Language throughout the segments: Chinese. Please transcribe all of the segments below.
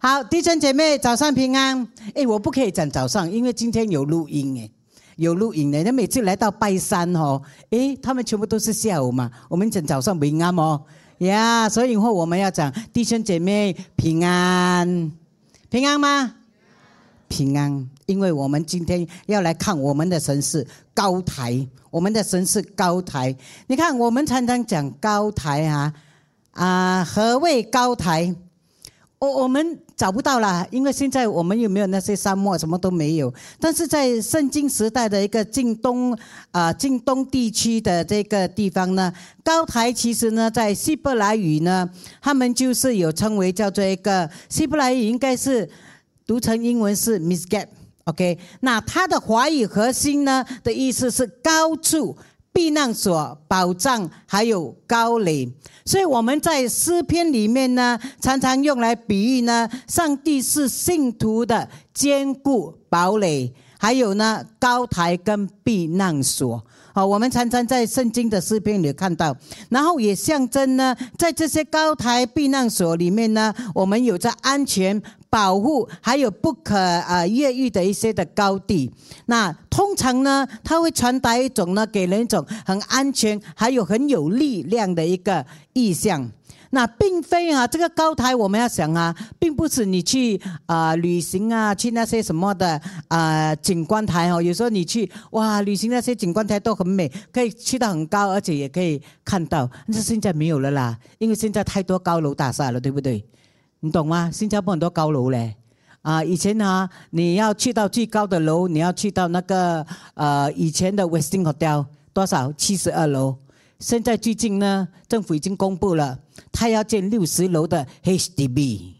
好，弟兄姐妹，早上平安。我不可以讲早上，因为今天有录音有录影的。那每次来到拜山他们全部都是下午嘛，我们讲早上平安呀，所以以后我们要讲弟兄姐妹平安，平安吗？平安，因为我们今天要来看我们的神是高台，我们的神是高台。你看，我们常常讲高台何谓高台？我们找不到啦，因为现在我们有没有那些沙漠，什么都没有。但是在圣经时代的一个近东地区的这个地方呢，高台其实呢，在希伯来语呢，他们就是有称为叫做一个希伯来语，应该是读成英文是 Misgab。OK， 那它的华语核心呢的意思是高处、避难所、保障，还有高垒。所以我们在诗篇里面呢，常常用来比喻呢，上帝是信徒的坚固堡垒，还有呢高台跟避难所。我们常常在圣经的诗篇里看到，然后也象征呢，在这些高台避难所里面呢，我们有着安全保护，还有不可越狱的一些的高地。那通常呢，它会传达一种呢，给人一种很安全，还有很有力量的一个意象。那并非这个高台我们要想并不是你去旅行去那些什么的景观台有时候你去旅行那些景观台都很美，可以去到很高，而且也可以看到。但是现在没有了啦，因为现在太多高楼大厦了，对不对？你懂吗？新加坡很多高楼嘞。以前你要去到最高的楼，你要去到那个以前的 Westin Hotel 多少72楼。现在最近呢，政府已经公布了，他要建60楼的 HDB。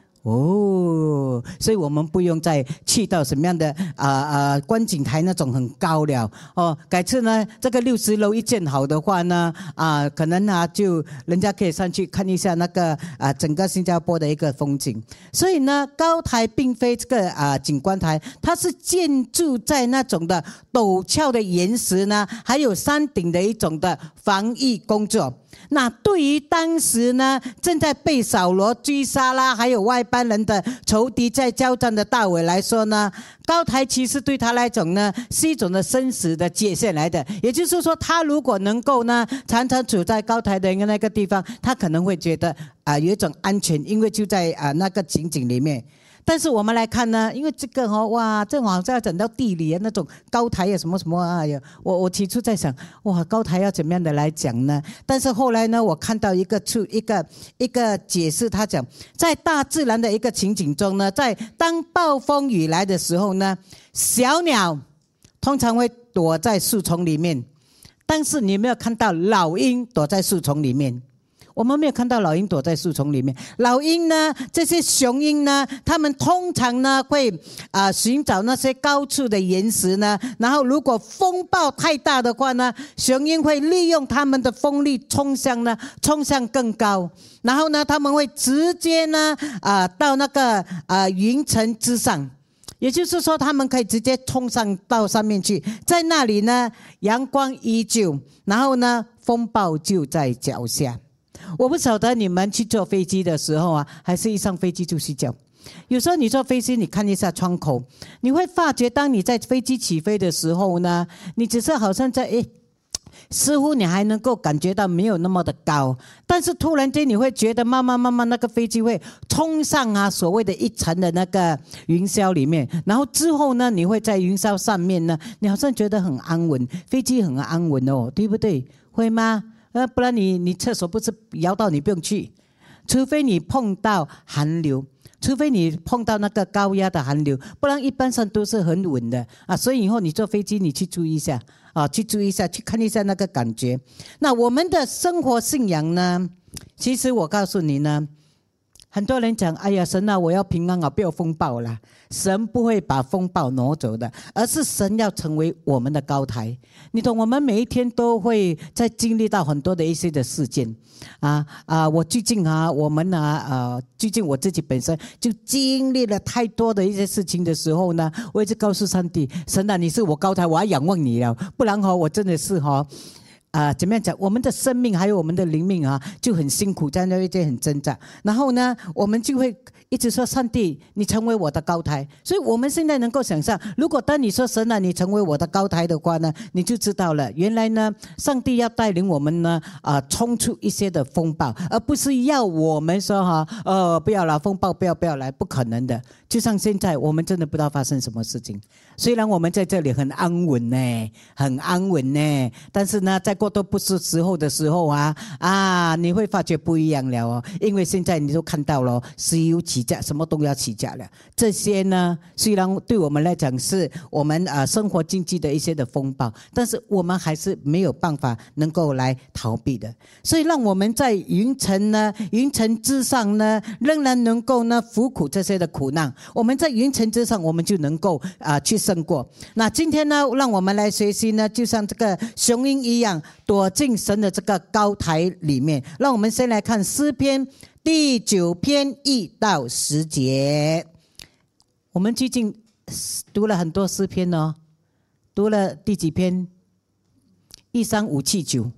所以我们不用再去到什么样的观景台那种很高了改次呢，这个60楼一建好的话呢可能就人家可以上去看一下那个整个新加坡的一个风景。所以呢，高台并非这个景观台，它是建筑在那种的陡峭的岩石呢，还有山顶的一种的防御工作。那对于当时呢正在被扫罗追杀啦，还有外邦人的仇敌在交战的大卫来说呢，高台其实对他来讲呢是一种的生死的界限来的。也就是说，他如果能够呢常常处在高台的那个地方，他可能会觉得有一种安全，因为就在那个情景里面。但是我们来看呢，因为这个这好像要讲到地理那种高台什么什么我起初在想高台要怎么样的来讲呢？但是后来呢，我看到一个解释，他讲在大自然的一个情景中呢，在当暴风雨来的时候呢，小鸟通常会躲在树丛里面，但是你没有看到老鹰躲在树丛里面。我们没有看到老鹰躲在树丛里面。老鹰呢，这些雄鹰呢，他们通常呢会寻找那些高处的岩石呢，然后如果风暴太大的话呢，雄鹰会利用他们的风力冲向更高，然后呢他们会直接呢到那个云层之上。也就是说，他们可以直接冲上到上面去，在那里呢阳光依旧，然后呢风暴就在脚下。我不晓得你们去坐飞机的时候还是一上飞机就睡觉。有时候你坐飞机，你看一下窗口，你会发觉当你在飞机起飞的时候呢，你只是好像在似乎你还能够感觉到没有那么的高，但是突然间你会觉得慢慢那个飞机会冲上所谓的一层的那个云霄里面，然后之后呢，你会在云霄上面呢，你好像觉得很安稳，飞机很安稳对不对？会吗？不然你厕所不是摇到你不用去，除非你碰到寒流，除非你碰到那个高压的寒流，不然一般上都是很稳的所以以后你坐飞机你去注意一下去注意一下，去看一下那个感觉。那我们的生活信仰呢，其实我告诉你呢，很多人讲哎呀神我要平安不要风暴啦。神不会把风暴挪走的，而是神要成为我们的高台。你懂，我们每一天都会在经历到很多的一些的事件我最近最近我自己本身就经历了太多的一些事情的时候呢，我一直告诉上帝，神你是我高台，我要仰望你了，不然我真的是怎么样讲？我们的生命还有我们的灵命啊，就很辛苦，在那边很挣扎。然后呢，我们就会一直说：“上帝，你成为我的高台。”所以，我们现在能够想象，如果当你说神啊，你成为我的高台的话呢，你就知道了，原来呢，上帝要带领我们呢，冲出一些的风暴，而不是要我们说不要了，风暴不要来，不可能的。就像现在，我们真的不知道发生什么事情。虽然我们在这里很安稳呢，很安稳呢，但是呢，在过多不是时候的时候你会发觉不一样了哦。因为现在你都看到了，石油起价，什么都要起价了。这些呢，虽然对我们来讲是我们生活经济的一些的风暴，但是我们还是没有办法能够来逃避的。所以让我们在云层之上呢，仍然能够呢服苦这些的苦难。我们在云层之上，我们就能够去胜过。那今天呢，让我们来学习呢，就像这个雄鹰一样，躲进神的这个高台里面。让我们先来看诗篇第9篇1到10节。我们最近读了很多诗篇哦，读了第几篇？13579。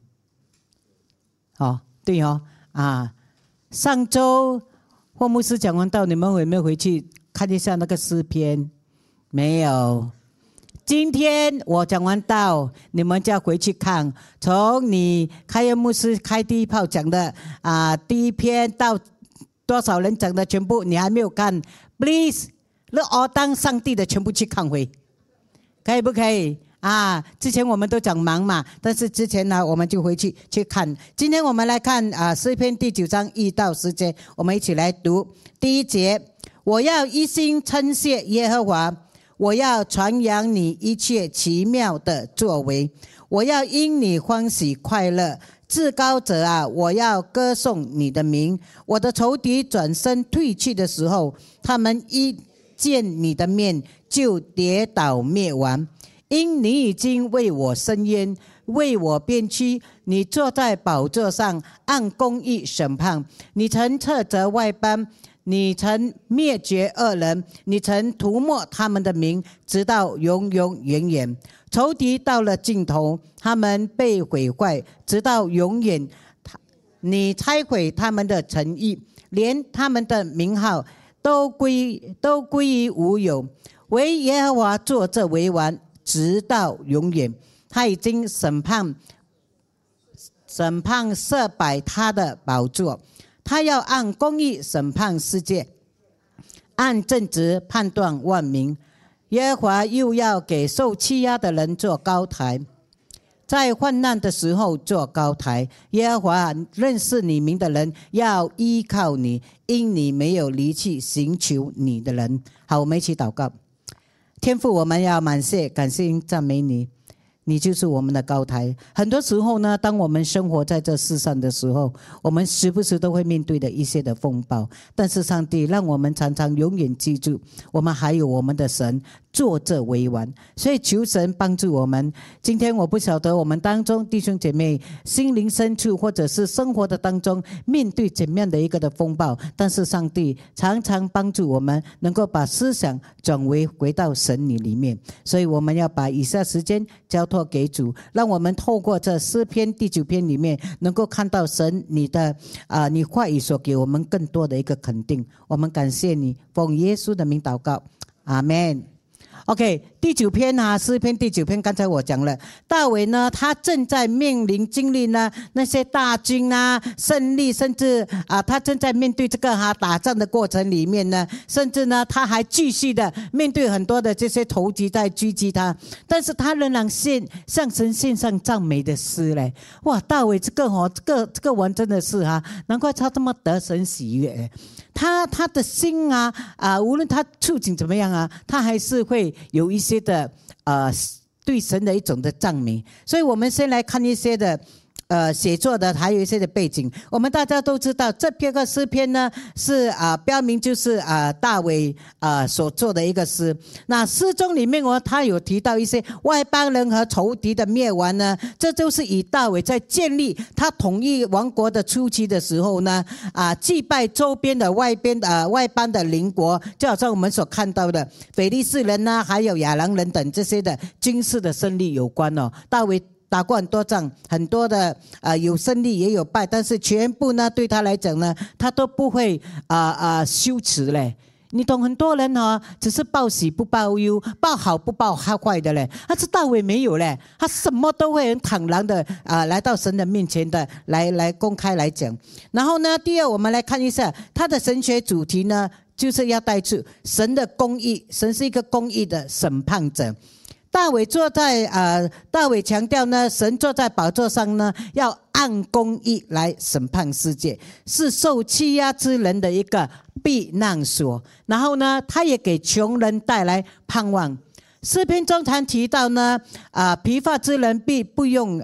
对哦，上周霍牧师讲完道，你们有没有回去看一下那个诗篇？没有。今天我讲完道，你们就要回去看，从你开恩牧师开第一炮讲的第一篇到多少人讲的全部，你还没有看 ，please， 当上帝的全部去看回，可以不可以？之前我们都讲忙嘛，但是之前呢，我们就回去看。今天我们来看诗篇第9章1到10节，我们一起来读。第1节，我要一心称谢耶和华，我要传扬你一切奇妙的作为，我要因你欢喜快乐。至高者啊，我要歌颂你的名。我的仇敌转身退去的时候，他们一见你的面就跌倒灭亡。因你已经为我伸冤，为我辩屈，你坐在宝座上，按公义审判。你曾斥责外邦，你曾灭绝恶人，你曾涂抹他们的名，直到永永远远。仇敌到了尽头，他们被毁坏，直到永远。你拆毁他们的诚意，连他们的名号都归于无有。唯耶和华坐着为王，直到永远。他已经审判设摆他的宝座，他要按公义审判世界，按正直判断万民。耶和华又要给受欺压的人做高台，在患难的时候做高台。耶和华认识你名的人要依靠你，因你没有离弃寻求你的人。好，我们一起祷告。天父，我们要感谢赞美你，你就是我们的高台。很多时候呢，当我们生活在这世上的时候，我们时不时都会面对的一些的风暴，但是上帝让我们常常永远记住，我们还有我们的神坐着为王。所以求神帮助我们。今天我不晓得我们当中弟兄姐妹心灵深处或者是生活的当中面对怎么样的一个的风暴，但是上帝常常帮助我们能够把思想转为回到神你里面。所以我们要把以下时间交托给主，让我们透过这诗篇第9篇里面能够看到神你的你话语所给我们更多的一个肯定。我们感谢你，奉耶稣的名祷告，阿们。OK， 第9篇诗篇第9篇，刚才我讲了，大卫呢，他正在面临经历呢那些大军胜利，甚至他正在面对这个打仗的过程里面呢，甚至呢他还继续的面对很多的这些仇敌在狙击他，但是他仍然向神献上赞美的诗嘞。哇，大卫这个王真的是难怪他这么得神喜悦。他的心无论他处境怎么样他还是会有一些的对神的一种的赞美。所以我们先来看一些的写作的还有一些的背景。我们大家都知道这篇个诗篇呢是标明就是大卫所做的一个诗。那诗中里面他有提到一些外邦人和仇敌的灭亡呢，这就是以大卫在建立他统一王国的初期的时候呢击败周边的外邦的邻国，就好像我们所看到的腓利士人还有亚兰人等这些的军事的胜利有关大卫打过很多仗，很多的有胜利也有败，但是全部呢对他来讲呢，他都不会羞耻嘞。你懂，很多人只是报喜不报忧，报好不报坏的嘞。但是大卫没有嘞，他什么都会很坦然的来到神的面前的，来公开来讲。然后呢，第二我们来看一下他的神学主题呢，就是要带出神的公义，神是一个公义的审判者。大卫强调呢，神坐在宝座上呢，要按公义来审判世界，是受欺压之人的一个避难所。然后呢，他也给穷人带来盼望。诗篇中常提到呢，疲乏之人必不永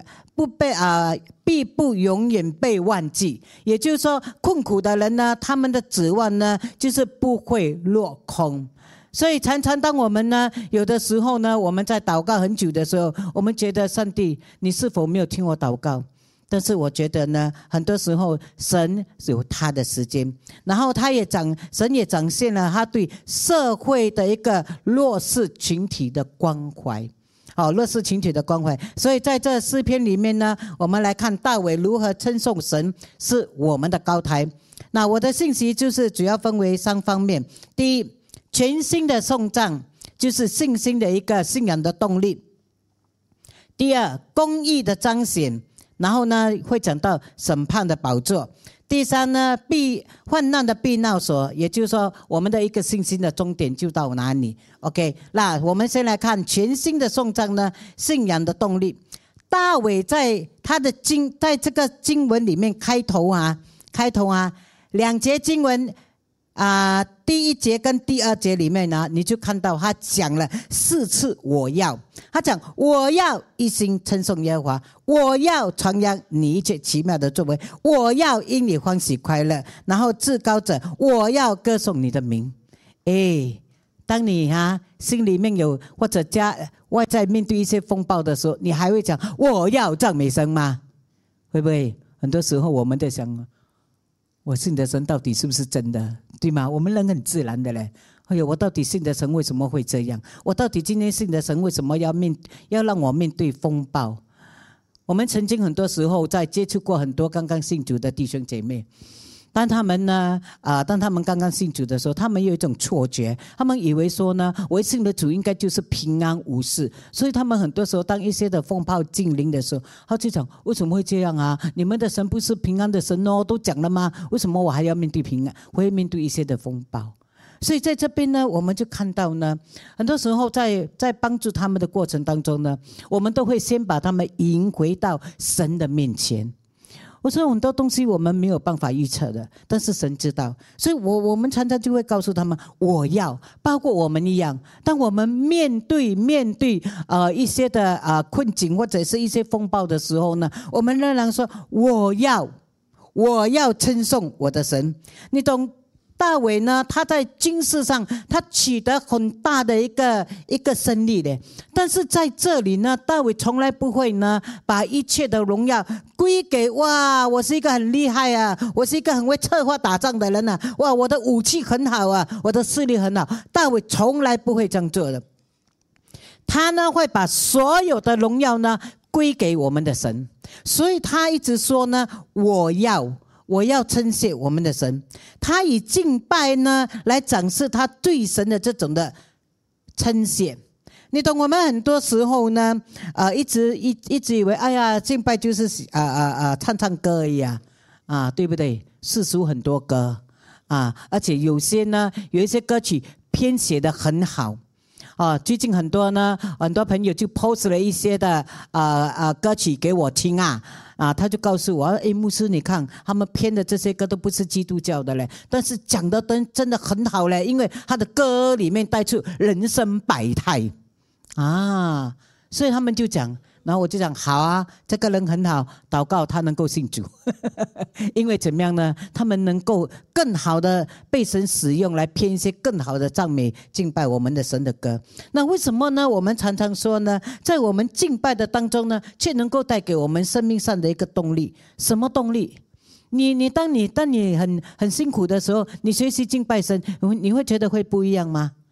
远被忘记。也就是说，困苦的人呢，他们的指望呢，就是不会落空。所以常常当我们呢，有的时候呢，我们在祷告很久的时候，我们觉得上帝，你是否没有听我祷告？但是我觉得呢，很多时候神有他的时间，然后神也展现了他对社会的一个弱势群体的关怀。弱势群体的关怀。所以在这诗篇里面呢，我们来看大卫如何称颂神是我们的高台。那我的信息就是主要分为3方面。第一，全新的颂赞，就是信心的一个信仰的动力。第二，公义的彰显，然后呢会讲到审判的宝座。第三呢，患难的避难所，也就是说我们的一个信心的终点就到哪里。 OK， 那我们先来看全新的颂赞呢，信仰的动力。大卫在这个经文里面开头2节经文第1节跟第2节里面呢，你就看到他讲了4次我要。他讲我要一心称颂耶和华，我要传扬你一切奇妙的作为，我要因你欢喜快乐，然后至高者，我要歌颂你的名。当你心里面有或者外在面对一些风暴的时候，你还会讲我要赞美神吗？会不会很多时候我们在想，我信的神到底是不是真的，对吗？我们人很自然的嘞。我到底信的神为什么会这样？我到底今天信的神为什么要让我面对风暴？我们曾经很多时候在接触过很多刚刚信主的弟兄姐妹，当他们刚刚信主的时候，他们有一种错觉，他们以为说呢，我信的主应该就是平安无事，所以他们很多时候当一些的风暴进临的时候，他就讲为什么会这样啊？你们的神不是平安的神哦，都讲了吗？为什么我还要面对平安，会面对一些的风暴？所以在这边呢，我们就看到呢，很多时候在帮助他们的过程当中呢，我们都会先把他们引回到神的面前。我说很多东西我们没有办法预测的，但是神知道，所以我们常常就会告诉他们我要，包括我们一样，当我们面对一些的困境或者是一些风暴的时候呢，我们仍然说我要称颂我的神。你懂？大卫呢，他在军事上他取得很大的一个胜利的，但是在这里呢，大卫从来不会呢把一切的荣耀归给我是一个很厉害啊，我是一个很会策划打仗的人啊，我的武器很好啊，我的势力很好。大卫从来不会这样做的，他呢会把所有的荣耀呢归给我们的神，所以他一直说呢，我要称谢我们的神。他以敬拜呢来展示他对神的这种的称谢。你懂？我们很多时候呢一直以为敬拜就是唱唱歌而已对不对？世俗很多歌而且有一些歌曲编写得很好最近很多朋友就 post 了一些的歌曲给我听他就告诉我牧师你看他们编的这些歌都不是基督教的嘞，但是讲的真的很好嘞，因为他的歌里面带出人生百态所以他们就讲，然后我就讲好这个人很好，祷告他能够信主因为怎么样呢？他们能够更好的被神使用来编一些更好的赞美敬拜我们的神的歌。那为什么呢？我们常常说呢，在我们敬拜的当中呢，却能够带给我们生命上的一个动力。什么动力？当你很辛苦的时候，你学习敬拜神，你会觉得会不一样吗？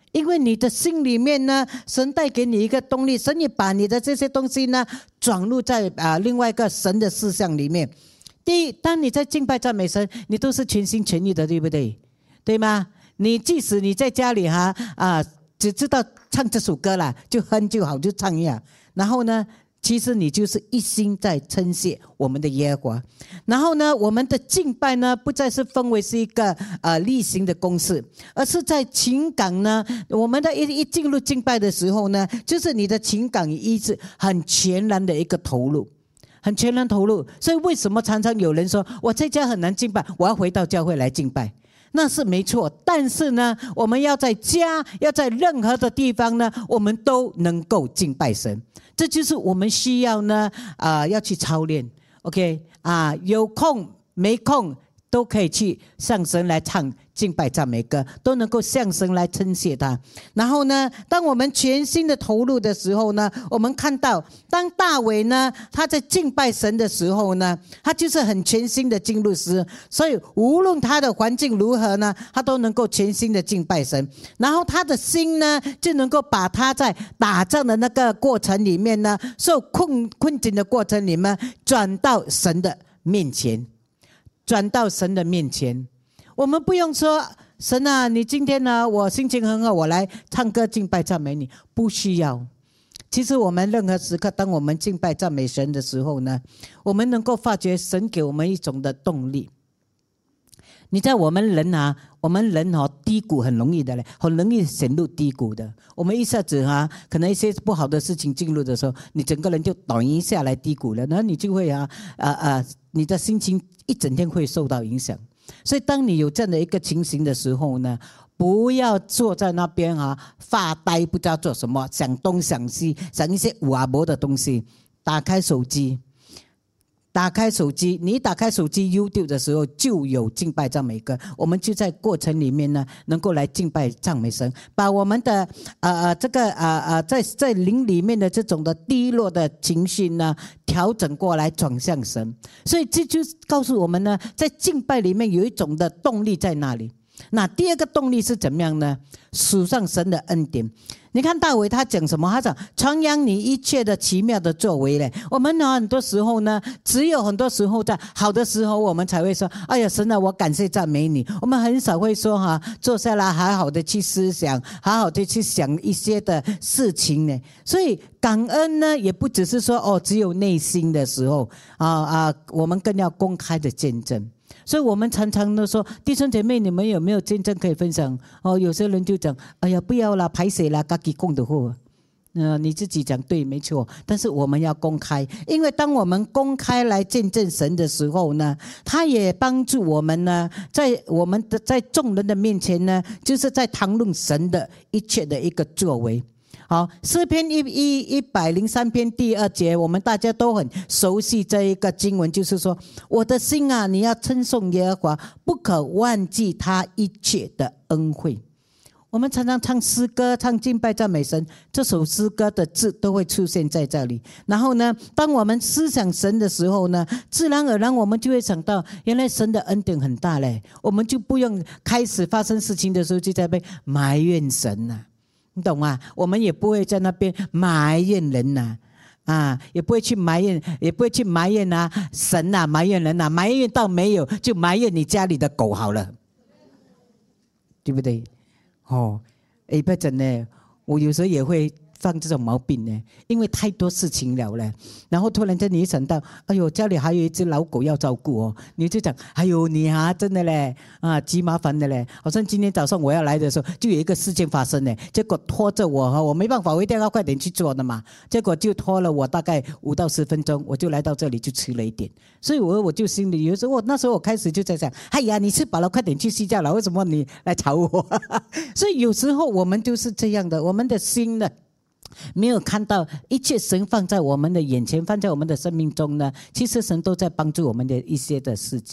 因为你的心里面呢，神带给你一个动力，神也把你的这些东西呢转入在另外一个神的事项里面。第一，当你在敬拜赞美神，你都是全心全意的，对不对？对吗？你即使你在家里只知道唱这首歌啦，就哼就好，就唱一下。然后呢，其实你就是一心在称谢我们的耶和华。然后呢，我们的敬拜呢，不再是分为是一个例行的公事，而是在情感呢，我们的一进入敬拜的时候呢，就是你的情感与意志很全然的一个投入。很全然投入，所以为什么常常有人说我在家很难敬拜，我要回到教会来敬拜？那是没错，但是呢，我们要在家，要在任何的地方呢，我们都能够敬拜神。这就是我们需要呢，要去操练。OK 有空没空都可以去向神来唱敬拜赞美歌，都能够向神来称谢他。然后呢，当我们全心的投入的时候呢，我们看到当大卫呢，他在敬拜神的时候呢，他就是很全心的进入神，所以无论他的环境如何呢，他都能够全心的敬拜神。然后他的心呢，就能够把他在打仗的那个过程里面呢，受困境的过程里面，转到神的面前。转到神的面前，我们不用说神啊，你今天呢，我心情很好，我来唱歌敬拜赞美你，不需要。其实我们任何时刻，当我们敬拜赞美神的时候呢，我们能够发觉神给我们一种的动力。你在我们人低谷很容易的嘞，很容易陷入低谷的。我们一下子可能一些不好的事情进入的时候，你整个人就短一下来低谷了，然后你就会你的心情一整天会受到影响。所以当你有这样的一个情形的时候呢，不要坐在那边发呆，不知道做什么，想东想西，想一些无啊无的东西。打开手机，你一打开手机 YouTube 的时候，就有敬拜赞美歌。我们就在过程里面呢，能够来敬拜赞美神，把我们的在灵里面的这种的低落的情绪呢，调整过来转向神。所以这就告诉我们呢，在敬拜里面有一种的动力在那里。那第二个动力是怎么样呢？数上神的恩典。你看大卫他讲什么？他讲传扬你一切的奇妙的作为嘞。我们很多时候呢，只有很多时候在好的时候，我们才会说：哎呀，神啊，我感谢赞美你。我们很少会说坐下来好好的去思想，好好的去想一些的事情呢。所以感恩呢，也不只是说只有内心的时候我们更要公开的见证。所以我们常常都说，弟兄姐妹，你们有没有见证可以分享？有些人就讲，哎呀，不要啦，拍谁啦，自己讲的话。你自己讲对，没错。但是我们要公开，因为当我们公开来见证神的时候呢，他也帮助我们呢，在众人的面前呢，就是在谈论神的一切的一个作为。好，诗篇103篇第2节，我们大家都很熟悉这一个经文，就是说，我的心啊，你要称颂耶和华，不可忘记他一切的恩惠。我们常常唱诗歌，唱敬拜赞美神，这首诗歌的字都会出现在这里。然后呢，当我们思想神的时候呢，自然而然我们就会想到，原来神的恩典很大嘞，我们就不用开始发生事情的时候就在被埋怨神啊。你懂吗？我们也不会在那边埋怨人也不会去埋怨，神埋怨人埋怨到没有，就埋怨你家里的狗好了，对不对？不真的，我有时候也会犯这种毛病呢，因为太多事情了嘞。然后突然间你想到，哎呦，家里还有一只老狗要照顾你就讲，哎呦你真的嘞极麻烦的嘞。好像今天早上我要来的时候，就有一个事件发生嘞，结果拖着我没办法，我一定要快点去做的嘛。结果就拖了我大概5到10分钟，我就来到这里就迟了一点。所以我就心里有时候那时候我开始就在想，哎呀，你吃饱了快点去睡觉了，为什么你来吵我？所以有时候我们就是这样的，我们的心呢，没有看到一切神放在我们的眼前，放在我们的生命中呢，其实神都在帮助我们的一些的事件。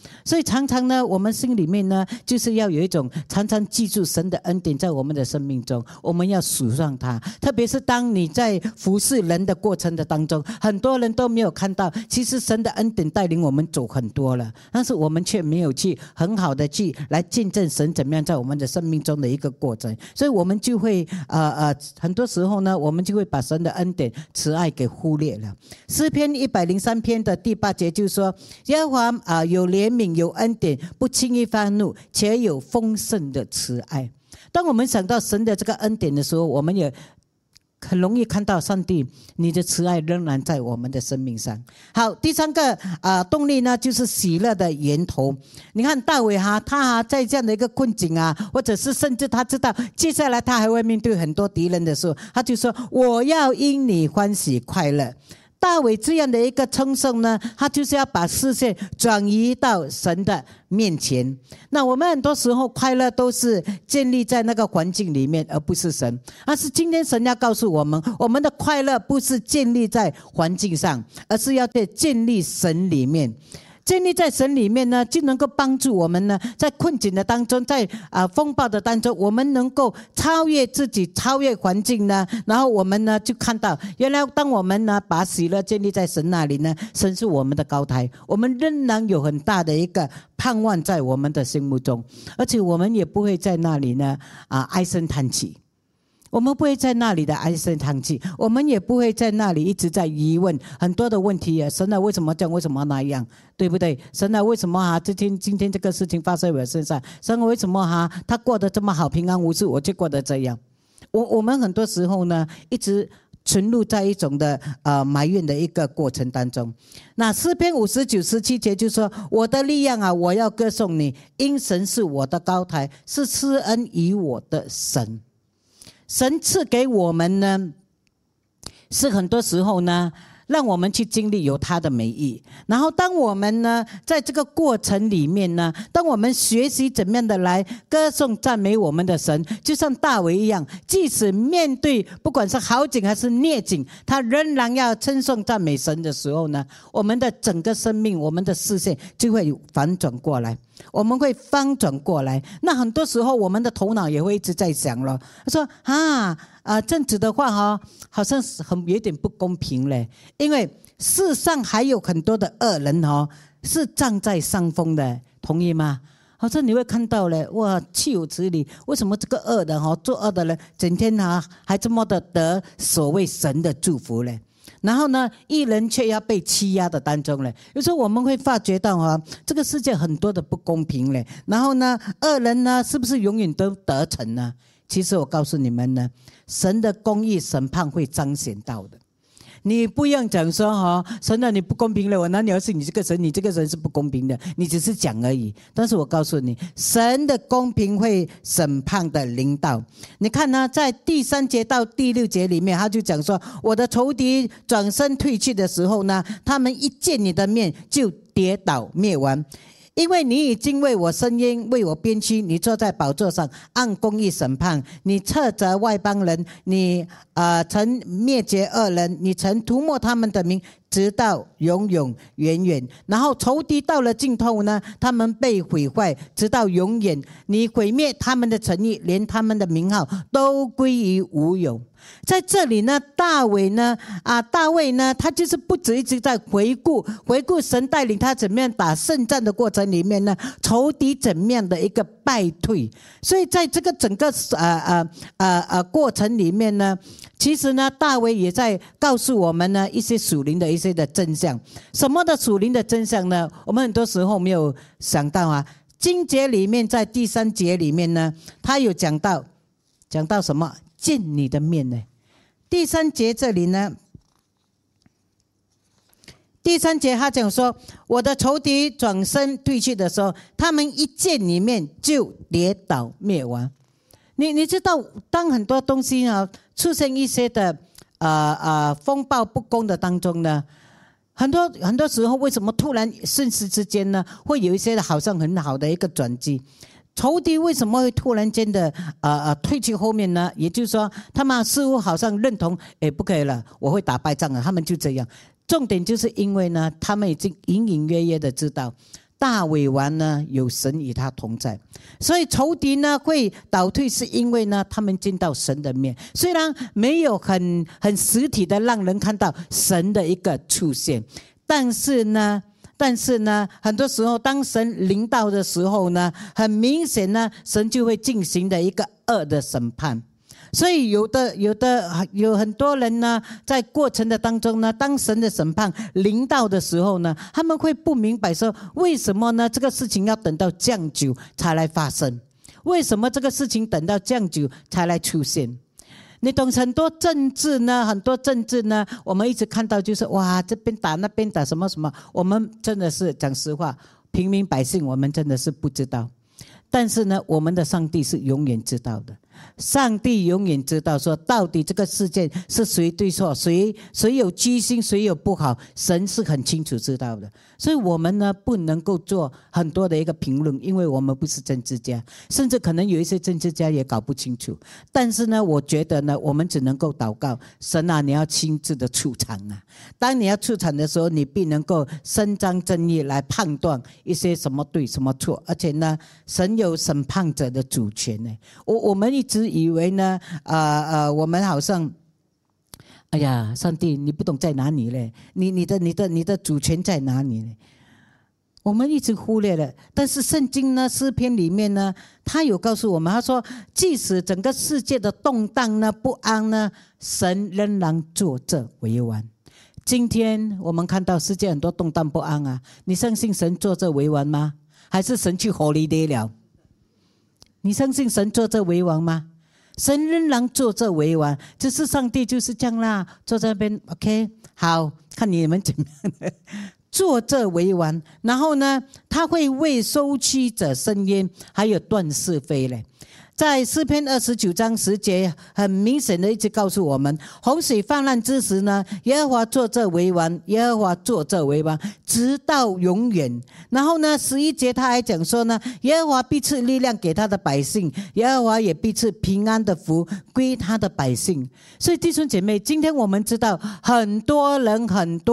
所以常常呢，我们心里面呢，就是要有一种常常记住神的恩典在我们的生命中，我们要数上它。特别是当你在服侍人的过程的当中，很多人都没有看到，其实神的恩典带领我们走很多了，但是我们却没有去很好的去来见证神怎么样在我们的生命中的一个过程，所以我们就会很多时候呢，我们就会把神的恩典慈爱给忽略了。诗篇103篇的第8节就说，耶和华有怜悯有恩典，不轻易发怒，且有丰盛的慈爱。当我们想到神的这个恩典的时候，我们也很容易看到上帝你的慈爱仍然在我们的生命上。好，第3个动力呢，就是喜乐的源头。你看大卫他在这样的一个困境或者是甚至他知道接下来他还会面对很多敌人的时候，他就说我要因你欢喜快乐。大卫这样的一个称颂呢，他就是要把视线转移到神的面前。那我们很多时候快乐都是建立在那个环境里面，而不是神。但是今天神要告诉我们，我们的快乐不是建立在环境上，而是要在建立神里面。建立在神里面呢，就能够帮助我们呢，在困境的当中，在风暴的当中，我们能够超越自己，超越环境呢。然后我们呢，就看到原来当我们呢把喜乐建立在神那里呢，神是我们的高台，我们仍然有很大的一个盼望在我们的心目中，而且我们也不会在那里呢唉声叹气。我们不会在那里的唉声叹气，我们也不会在那里一直在疑问很多的问题神啊，为什么这样？为什么那样？对不对？神啊，为什么今天这个事情发生在我身上？神啊，为什么他过得这么好，平安无事，我却过得这样？我们很多时候呢，一直存入在一种的埋怨的一个过程当中。那诗篇59、17节就说，我的力量我要歌颂你，因神是我的高台，是施恩于我的神。神赐给我们呢，是很多时候呢，让我们去经历有他的美意。然后当我们呢，在这个过程里面呢，当我们学习怎么样的来歌颂赞美我们的神，就像大卫一样，即使面对不管是好景还是逆境，他仍然要称颂赞美神的时候呢，我们的整个生命，我们的视线就会反转过来，我们会翻转过来。那很多时候我们的头脑也会一直在想了，说这样子的话好像是有点不公平嘞，因为世上还有很多的恶人是站在上风的，同意吗？好像你会看到嘞，哇，岂有此理！为什么这个恶人作恶的人整天还这么的得所谓神的祝福嘞？然后呢，义人却要被欺压的当中嘞。有时候我们会发觉到这个世界很多的不公平嘞。然后呢，恶人呢，是不是永远都得逞呢？其实我告诉你们呢，神的公义审判会彰显到的。你不用讲说神啊，你不公平了，我哪里要是你这个神？你这个神是不公平的，你只是讲而已。但是我告诉你，神的公平会审判的临到。你看呢，在第3节到第6节里面，他就讲说，我的仇敌转身退去的时候呢，他们一见你的面就跌倒灭亡。因为你已经为我伸冤，为我鞭屈，你坐在宝座上按公义审判，你斥责外邦人，你曾灭绝恶人，你曾涂抹他们的名，直到永永远远。然后仇敌到了尽头呢，他们被毁坏，直到永远。你毁灭他们的诚意，连他们的名号都归于无有。在这里呢，大卫呢，他就是不止一直在回顾神带领他怎么样打胜战的过程里面呢，仇敌怎么样的一个败退。所以在这个整个过程里面呢，其实呢，大卫也在告诉我们呢一些属灵的一些的真相。什么的属灵的真相呢？我们很多时候没有想到经节里面在第3节里面呢，他有讲到什么？见你的面呢？第3节这里呢，第3节他讲说，我的仇敌转身退去的时候，他们一见你面就跌倒灭亡。你知道，当很多东西出现一些的风暴不公的当中呢，很多时候为什么突然瞬时之间呢，会有一些好像很好的一个转机？仇敌为什么会突然间的退去后面呢？也就是说，他们似乎好像认同，不可以了，我会打败仗了，他们就这样。重点就是因为呢，他们已经隐隐约约的知道， 大卫王呢有神与他同在，所以仇敌呢会倒退，是因为呢他们见到神的面，虽然没有很实体的让人看到神的一个出现，但是呢，很多时候当神临到的时候呢，很明显呢，神就会进行的一个恶的审判。所以有很多人呢，在过程的当中呢，当神的审判临到的时候呢，他们会不明白说，为什么呢？这个事情要等到这样久才来发生？为什么这个事情等到这样久才来出现？你懂，很多政治呢，我们一直看到就是哇，这边打那边打什么什么，我们真的是讲实话，平民百姓我们真的是不知道。但是呢，我们的上帝是永远知道的。上帝永远知道说，到底这个事件是谁对错，谁有居心，谁有不好，神是很清楚知道的。所以我们呢不能够做很多的一个评论，因为我们不是政治家，甚至可能有一些政治家也搞不清楚。但是呢，我觉得呢，我们只能够祷告，神啊，你要亲自的出场啊！当你要出场的时候，你必能够伸张正义来判断一些什么对什么错，而且呢，神有审判者的主权呢。我们一直以为呢，我们好像，哎呀，上帝，你不懂在哪里嘞？你的主权在哪里嘞？我们一直忽略了。但是圣经呢，诗篇里面呢，他有告诉我们，他说，即使整个世界的动荡呢、不安呢，神仍然坐着为王。今天我们看到世界很多动荡不安啊，你相信神坐着为王吗？还是神去holiday了？你相信神坐着为王吗？神仍然坐着为王，只是上帝就是这样啦，坐在那边 OK 好，看你们怎么样的坐着为王。然后呢，他会为收取者伸冤，还有断是非嘞。在诗篇29章10节很明显的一直告诉我们，洪水泛滥之时呢，耶和华坐着为王，耶和华坐着为王，直到永远。然后呢11节他还讲说呢，耶和华必赐力量给他的百姓，耶和华也必赐平安的福归他的百姓。所以弟兄姐妹，今天我们知道很多人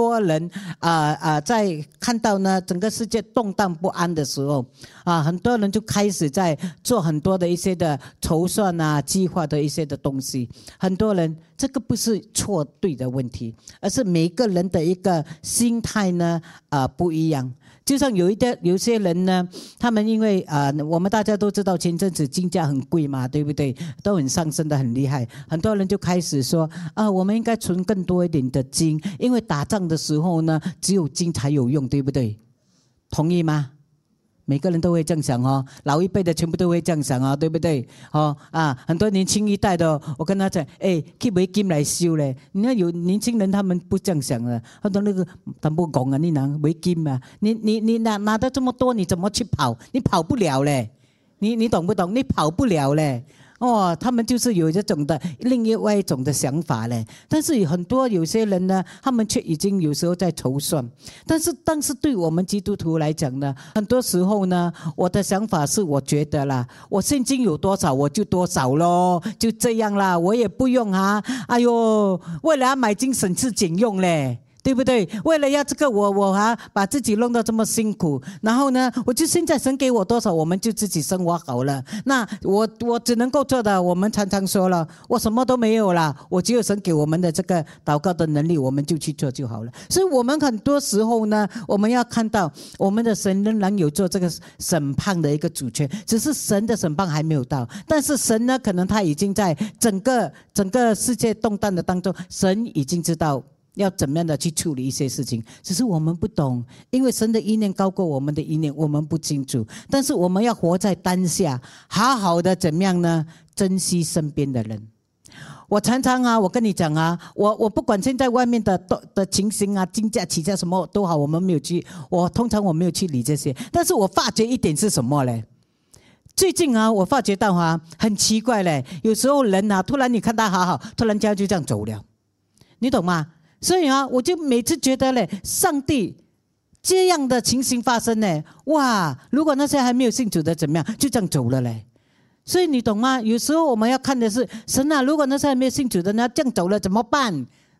在看到呢整个世界动荡不安的时候很多人就开始在做很多的一些的筹算啊、计划的一些的东西。很多人这个不是错对的问题，而是每个人的一个心态呢不一样。就像有些人呢，他们因为我们大家都知道前阵子金价很贵嘛，对不对？都很上升的很厉害，很多人就开始说我们应该存更多一点的金，因为打仗的时候呢，只有金才有用，对不对？同意吗？每个人都会这样想哦，老一辈的全部都会这样想哦，对不对？很多年轻一代的，我跟他讲，去买金来收嘞。你看有年轻人他们不这样想了，他说那个他不讲啊，你拿买金啊，你拿得这么多，你怎么去跑？你跑不了嘞，你懂不懂？你跑不了嘞。他们就是有这种的另外一种的想法嘞。但是有些人呢，他们却已经有时候在筹算。但是对我们基督徒来讲呢，很多时候呢，我的想法是，我觉得啦，我现金有多少我就多少咯，就这样啦，我也不用哎呦，为了要买金省吃俭用嘞。对不对？为了要这个我把自己弄到这么辛苦，然后呢，我就现在神给我多少，我们就自己生活好了。那我只能够做的，我们常常说了，我什么都没有了，我只有神给我们的这个祷告的能力，我们就去做就好了。所以我们很多时候呢，我们要看到我们的神仍然有做这个审判的一个主权，只是神的审判还没有到，但是神呢，可能他已经在整个世界动荡的当中，神已经知道要怎么样的去处理一些事情，只是我们不懂，因为神的意念高过我们的意念，我们不清楚。但是我们要活在当下，好好的怎么样呢？珍惜身边的人。我常常我跟你讲我不管现在外面的情形金价起价什么都好，我们没有去，通常我没有去理这些。但是我发觉一点是什么嘞？最近我发觉到很奇怪嘞，有时候人突然你看他好，突然间就这样走了，你懂吗？所以我就每次觉得嘞，上帝这样的情形发生呢，哇！如果那些还没有信主的怎么样，就这样走了嘞。所以你懂吗？有时候我们要看的是神如果那些还没有信主的呢，这样走了怎么办？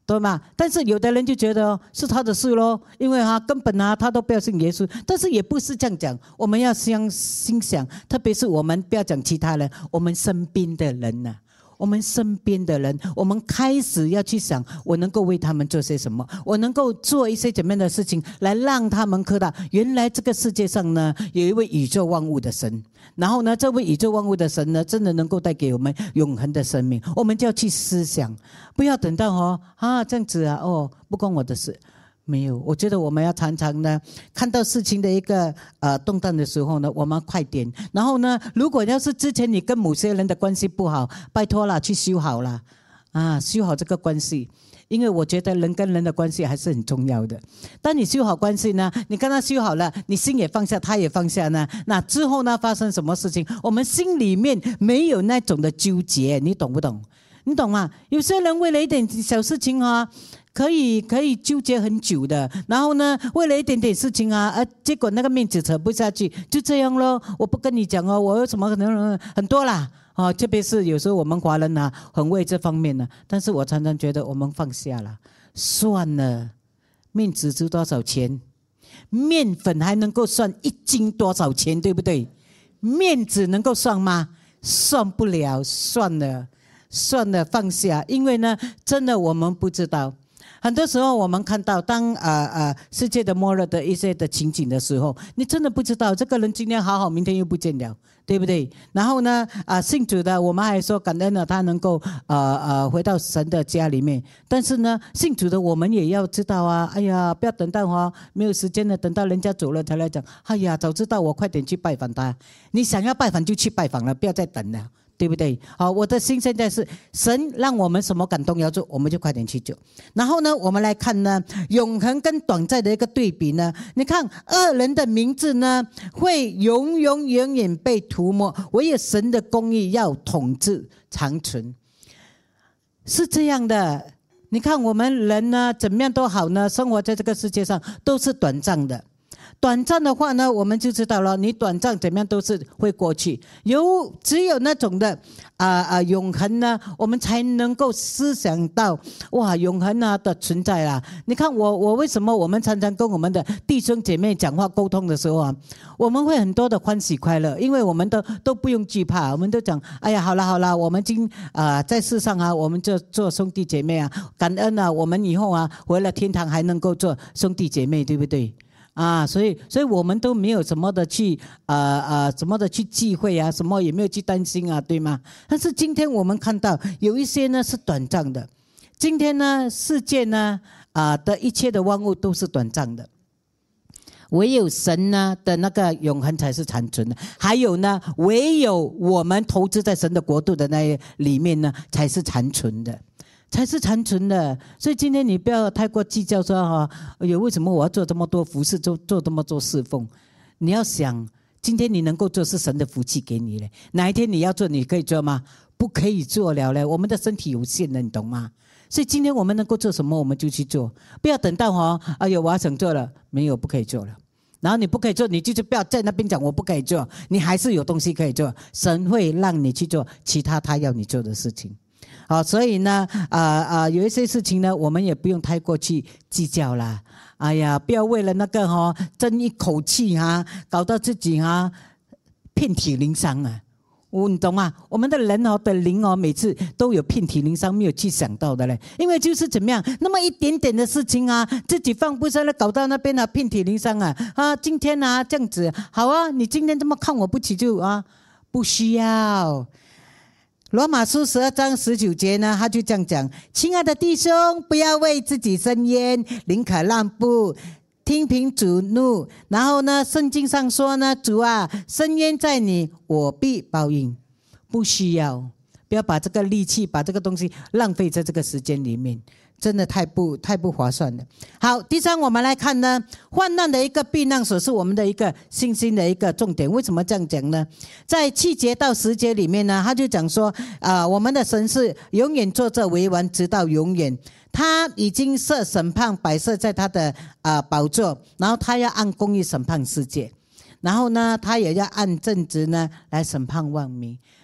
对吗？但是有的人就觉得是他的事咯，因为根本他都不要信耶稣。但是也不是这样讲，我们要心想，特别是我们不要讲其他人，我们身边的人啊，我们身边的人，我们开始要去想，我能够为他们做些什么，我能够做一些怎么样的事情，来让他们看到，原来这个世界上呢，有一位宇宙万物的神。然后呢，这位宇宙万物的神呢，真的能够带给我们永恒的生命。我们就要去思想，不要等到这样子不关我的事。没有，我觉得我们要常常呢，看到事情的一个动荡的时候呢，我们快点。然后呢，如果要是之前你跟某些人的关系不好，拜托啦，去修好啦，修好这个关系。因为我觉得人跟人的关系还是很重要的。当你修好关系呢，你跟他修好了，你心也放下，他也放下呢，那之后呢，发生什么事情，我们心里面没有那种的纠结，你懂不懂？你懂吗？有些人为了一点小事情可以纠结很久的，然后呢，为了一点点事情结果那个面子扯不下去，就这样咯。我不跟你讲我有什么可能很多啦。特别是有时候我们华人很为这方面但是我常常觉得我们放下了，算了，面子值多少钱？面粉还能够算1斤多少钱，对不对？面子能够算吗？算不了，算了，放下。因为呢，真的我们不知道。很多时候我们看到当世界的末日的一些的情景的时候，你真的不知道这个人今天好好，明天又不见了，对不对？然后呢信主的我们还说感恩了他能够回到神的家里面。但是呢，信主的我们也要知道哎呀，不要等到没有时间了，等到人家走了才来讲，哎呀，早知道我快点去拜访他。你想要拜访就去拜访了，不要再等了，对不对？好，我的心现在是神让我们什么感动要做，我们就快点去做。然后呢，我们来看呢，永恒跟短暂的一个对比呢。你看，恶人的名字呢，会永远被涂抹，唯有神的公义要统治长存，是这样的。你看我们人呢，怎么样都好呢，生活在这个世界上都是短暂的。短暂的话呢，我们就知道了，你短暂怎么样都是会过去。只有那种的永恒呢，我们才能够思想到永恒的存在啦。你看我为什么我们常常跟我们的弟兄姐妹讲话沟通的时候我们会很多的欢喜快乐，因为我们都不用惧怕，我们都讲哎呀好了，我们在世上我们就做兄弟姐妹感恩我们以后回了天堂还能够做兄弟姐妹，对不对？所以我们都没有什么的去什么的去忌讳什么也没有去担心对吗？但是今天我们看到有一些呢是短暂的，今天呢世界呢的一切的万物都是短暂的，唯有神呢的那个永恒才是长存的，还有呢唯有我们投资在神的国度的那里面呢才是长存的。所以今天你不要太过计较说为什么我要做这么多服事，做这么多侍奉。你要想今天你能够做是神的福气给你了，哪一天你要做你可以做吗？不可以做了嘞，我们的身体有限的，你懂吗？所以今天我们能够做什么我们就去做，不要等到我要想做了，没有不可以做了。然后你不可以做，你就是不要在那边讲我不可以做，你还是有东西可以做，神会让你去做其他他要你做的事情。所以呢有一些事情呢我们也不用太过去计较啦。哎呀，不要为了那个争一口气搞到自己遍体鳞伤你懂吗？我们的人的灵每次都有遍体鳞伤，没有去想到的嘞。因为就是怎么样，那么一点点的事情自己放不下了，搞到那边遍体鳞伤今天这样子好你今天这么看我不起就不需要。罗马书12章19节呢，他就这样讲：亲爱的弟兄，不要为自己生焉，宁可让步，听凭主怒。然后呢，圣经上说呢，主伸冤在你，我必报应。不需要，不要把这个力气，把这个东西浪费在这个时间里面，真的太不划算了。好，第三我们来看呢，患难的一个避难所是我们的一个信心的一个重点。为什么这样讲呢？在7节到10节里面呢，他就讲说我们的神是永远坐着为王，直到永远。他已经设审判摆设在他的宝座，然后他要按公义审判世界，然后呢他也要按正直呢来审判万民。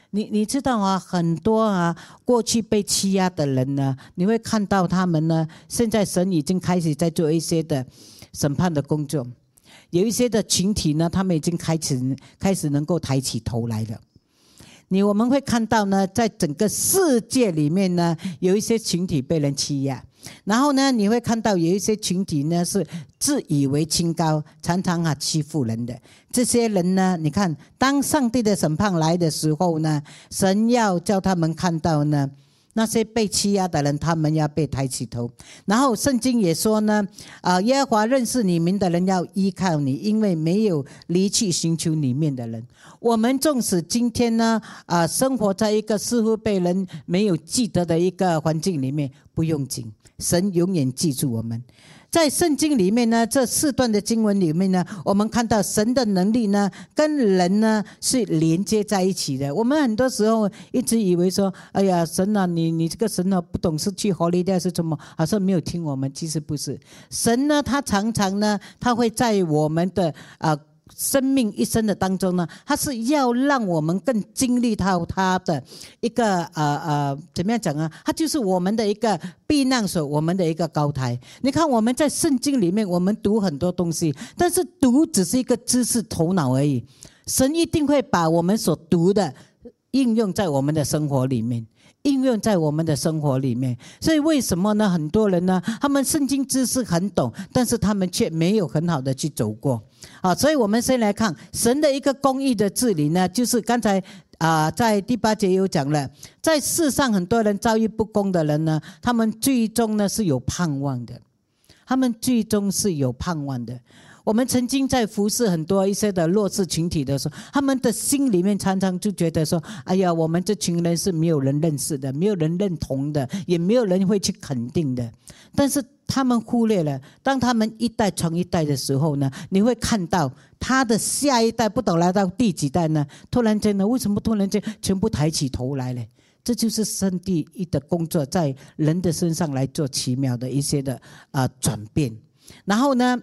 你知道啊，很多啊过去被欺压的人呢，你会看到他们呢，现在神已经开始在做一些的审判的工作，有一些的群体呢，他们已经开始能够抬起头来了。我们会看到呢，在整个世界里面呢，有一些群体被人欺压，然后呢，你会看到有一些群体呢是自以为清高，常常欺负人的。这些人呢，你看，当上帝的审判来的时候呢，神要叫他们看到呢，那些被欺压的人，他们要被抬起头。然后圣经也说呢，耶和华认识你们的人要依靠你，因为没有离弃寻求里面的人。我们纵使今天呢，生活在一个似乎被人没有记得的一个环境里面，不用紧，神永远记住我们。在圣经里面呢，这4段的经文里面呢，我们看到神的能力呢，跟人呢是连接在一起的。我们很多时候一直以为说，哎呀，神啊，你这个神啊，不懂事去holiday是什么，好像没有听我们。其实不是，神呢，他常常呢，他会在我们的生命一生的当中呢，他是要让我们更经历到他的一个怎么样讲啊？他就是我们的一个避难所，我们的一个高台。你看我们在圣经里面，我们读很多东西，但是读只是一个知识头脑而已。神一定会把我们所读的应用在我们的生活里面。应用在我们的生活里面。所以为什么呢？很多人呢，他们圣经知识很懂，但是他们却没有很好的去走过。所以我们先来看神的一个公义的治理呢，就是刚才在第8节有讲了，在世上很多人遭遇不公的人呢，他们最终呢是有盼望的，他们最终是有盼望的。我们曾经在服侍很多一些的弱势群体的时候，他们的心里面常常就觉得说，哎呀，我们这群人是没有人认识的，没有人认同的，也没有人会去肯定的。但是他们忽略了，当他们一代传一代的时候呢，你会看到他的下一代不懂来到第几代呢，突然间呢，为什么突然间全部抬起头来了？这就是上帝的工作，在人的身上来做奇妙的一些的转变。然后呢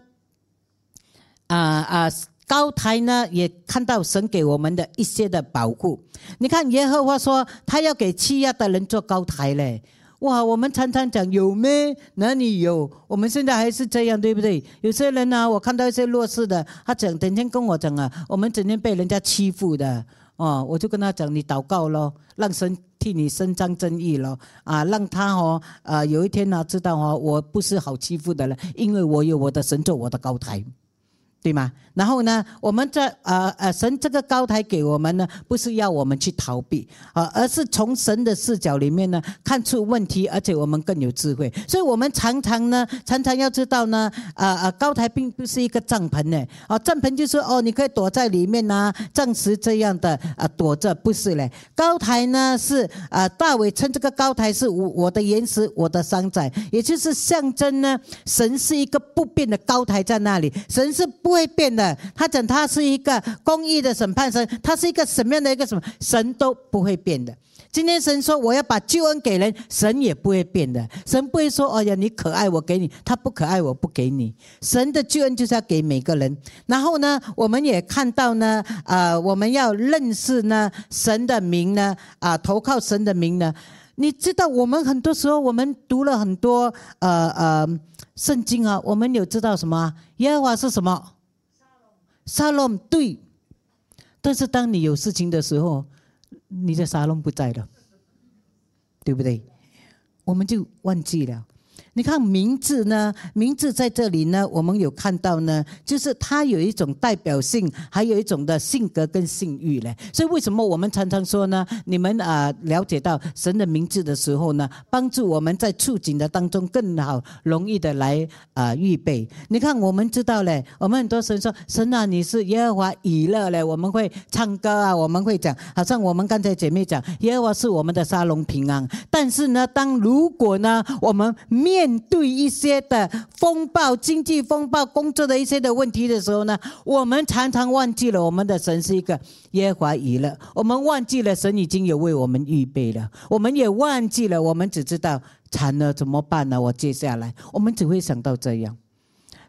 高台呢也看到神给我们的一些的保护。你看耶和华说他要给欺压的人做高台嘞。哇，我们常常讲有咩？哪里有？我们现在还是这样，对不对？有些人呢，我看到一些弱势的，他整天跟我讲我们整天被人家欺负的我就跟他讲，你祷告咯，让神替你伸张正义咯，让他有一天知道我不是好欺负的人，因为我有我的神做我的高台。对吗？然后呢，我们神这个高台给我们呢，不是要我们去逃避而是从神的视角里面呢看出问题，而且我们更有智慧。所以我们常常要知道呢，高台并不是一个帐篷呢，帐篷就是你可以躲在里面暂时这样的躲着，不是嘞。高台呢是大卫称这个高台是我的岩石，我的山寨，也就是象征呢，神是一个不变的高台在那里，神是不会变的。他讲他是一个公义的审判神，他是一个什么样的一个什么神都不会变的。今天神说我要把救恩给人，神也不会变的。神不会说哎呀你可爱我给你，他不可爱我不给你。神的救恩就是要给每个人。然后呢，我们也看到呢我们要认识呢神的名呢投靠神的名呢。你知道我们很多时候我们读了很多圣经我们有知道什么耶和华是什么沙龙，对。但是当你有事情的时候，你的沙龙不在了，对不对？我们就忘记了。你看名字呢，名字在这里呢，我们有看到呢，就是它有一种代表性，还有一种的性格跟性欲嘞。所以为什么我们常常说呢，你们了解到神的名字的时候呢，帮助我们在处境的当中更好容易的来预备。你看我们知道嘞，我们很多神说神啊你是耶和华以勒嘞，我们会唱歌我们会讲，好像我们刚才姐妹讲耶和华是我们的沙龙平安。但是呢，如果呢我们面对一些的风暴，经济风暴，工作的一些的问题的时候呢，我们常常忘记了我们的神是一个耶和华以勒，我们忘记了神已经有为我们预备了，我们也忘记了，我们只知道惨了怎么办呢？我接下来我们只会想到这样。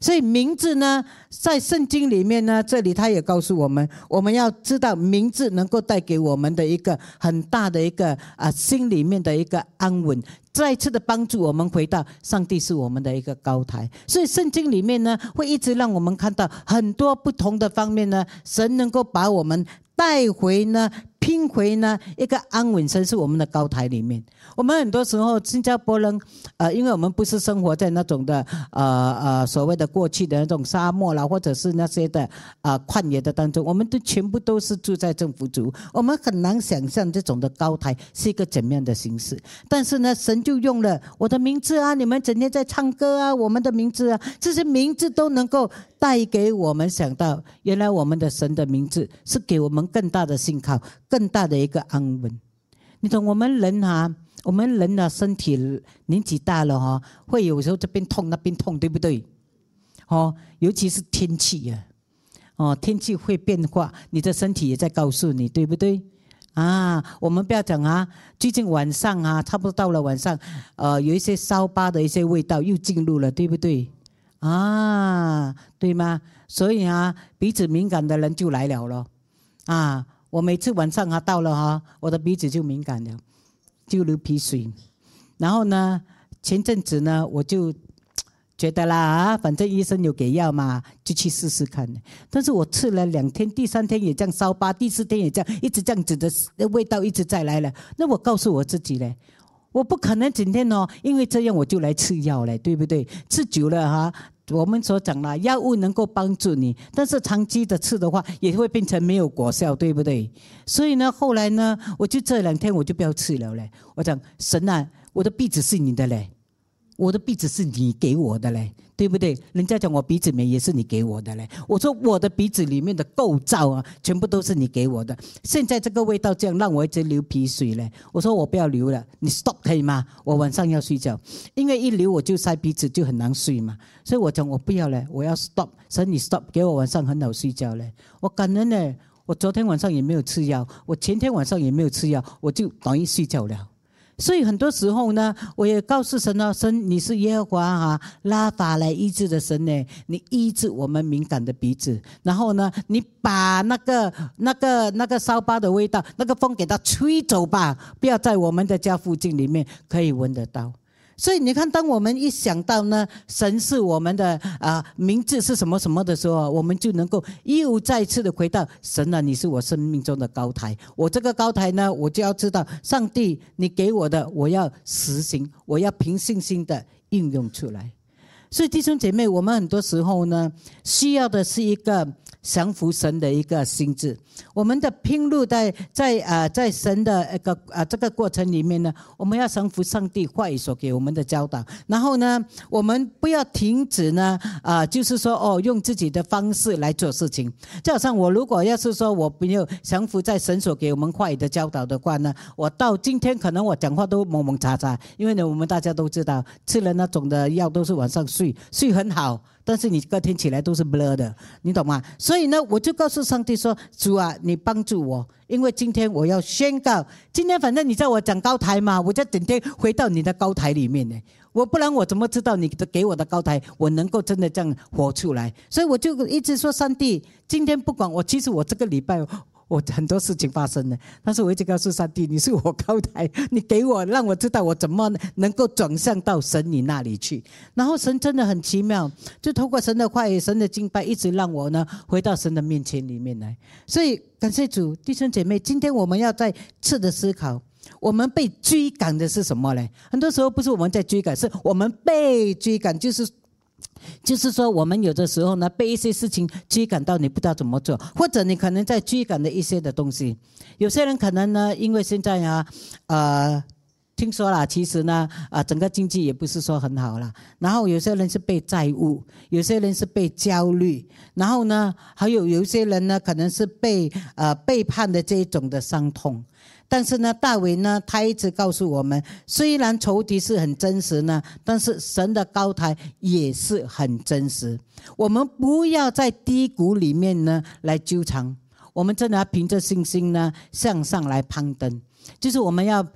所以名字呢，在圣经里面呢，这里他也告诉我们，我们要知道名字能够带给我们的一个很大的一个心里面的一个安稳，再一次的帮助我们回到上帝是我们的一个高台。所以圣经里面呢，会一直让我们看到很多不同的方面呢，神能够把我们带回呢，拼回呢一个安稳，神是我们的高台里面。我们很多时候新加坡人因为我们不是生活在那种的所谓的过去的那种沙漠啦，或者是那些的旷野的当中，我们都全部都是住在政府族，我们很难想象这种的高台是一个怎么样的形式。但是呢，神就用了我的名字啊，你们整天在唱歌啊，我们的名字啊，这些名字都能够带给我们想到，原来我们的神的名字是给我们更大的信靠，更大的一个安稳。你懂，我们人的身体年纪大了会有时候这边痛那边痛，对不对？尤其是天气天气会变化，你的身体也在告诉你，对不对？我们不要讲最近晚上差不多到了晚上有一些烧疤的一些味道又进入了，对不对？对吗？所以鼻子敏感的人就来了咯。我每次晚上到了我的鼻子就敏感了，就流鼻水。然后呢，前阵子呢，我就觉得啦反正医生有给药嘛，就去试试看。但是我吃了2天，第3天也这样烧疤，第4天也这样，一直这样子的味道一直再来了。那我告诉我自己嘞，我不可能整天因为这样我就来吃药嘞，对不对？吃久了我们所讲了，药物能够帮助你，但是长期的吃的话，也会变成没有果效，对不对？所以呢，后来呢，我就这2天我就不要吃了嘞。我讲神啊，我的鼻子是你的嘞，我的鼻子是你给我的嘞，对不对？人家讲我鼻子美也是你给我的嘞。我说我的鼻子里面的构造全部都是你给我的。现在这个味道这样让我一直流鼻水嘞。我说我不要流了，你 stop 可以吗？我晚上要睡觉，因为一流我就塞鼻子就很难睡嘛。所以我讲我不要了，我要 stop。神你 stop， 给我晚上很好睡觉嘞。我感恩嘞，我昨天晚上也没有吃药，我前天晚上也没有吃药，我就等于睡觉了。所以很多时候呢，我也告诉神神你是耶和华拉法来医治的神呢，你医治我们敏感的鼻子，然后呢，你把那个烧疤的味道，那个风给它吹走吧，不要在我们的家附近里面可以闻得到。所以你看，当我们一想到呢，神是我们的名字是什么什么的时候，我们就能够又再次的回到神你是我生命中的高台。我这个高台呢，我就要知道上帝你给我的，我要实行，我要凭信心的应用出来。所以弟兄姐妹，我们很多时候呢，需要的是一个降服神的一个心智。我们的拼路在神的这个过程里面呢，我们要降服上帝话语所给我们的教导。然后呢，我们不要停止呢就是说用自己的方式来做事情。就好像我如果要是说我没有降服在神所给我们话语的教导的话呢，我到今天可能我讲话都蒙蒙查查，因为呢我们大家都知道，吃了那种的药都是晚上睡很好，但是你隔天起来都是 blur 的，你懂吗？所以呢，我就告诉上帝说，主啊，你帮助我，因为今天我要宣告，今天反正你叫我讲高台嘛，我就整天回到你的高台里面呢。我不然我怎么知道你给我的高台我能够真的这样活出来？所以我就一直说，上帝，今天不管我，其实我这个礼拜我很多事情发生了，但是我一直告诉上帝，你是我高台，你给我让我知道我怎么能够转向到神你那里去。然后神真的很奇妙，就透过神的话语、神的敬拜，一直让我呢回到神的面前里面来。所以感谢主，弟兄姐妹，今天我们要再次的思考，我们被追赶的是什么呢？很多时候不是我们在追赶，是我们被追赶，就是说我们有的时候呢被一些事情追赶到你不知道怎么做，或者你可能在追赶的一些的东西。有些人可能呢因为现在听说啦，其实呢整个经济也不是说很好啦，然后有些人是被债务，有些人是被焦虑，然后呢还有一些人呢可能是被背叛的这一种的伤痛。但是呢，大卫呢，他一直告诉我们，虽然仇敌是很真实呢，但是神的高台也是很真实。我们不要在低谷里面呢来纠缠，我们真的要凭着信心呢向上来攀登。就是我们要